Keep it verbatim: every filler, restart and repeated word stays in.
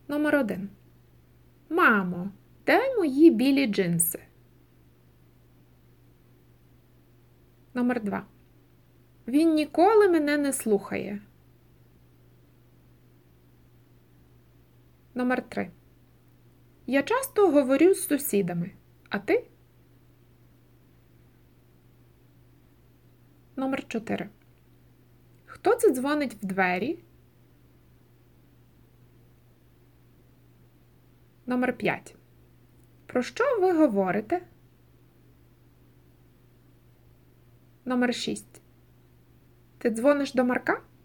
Номер один. Мамо, де мої білі джинси? Номер два. Він ніколи мене не слухає. Номер три. Я часто говорю з сусідами. А ти? Номер чотири. Хто це дзвонить в двері? Номер п'ять. Про що ви говорите? Номер шість. Ти дзвониш до Марка?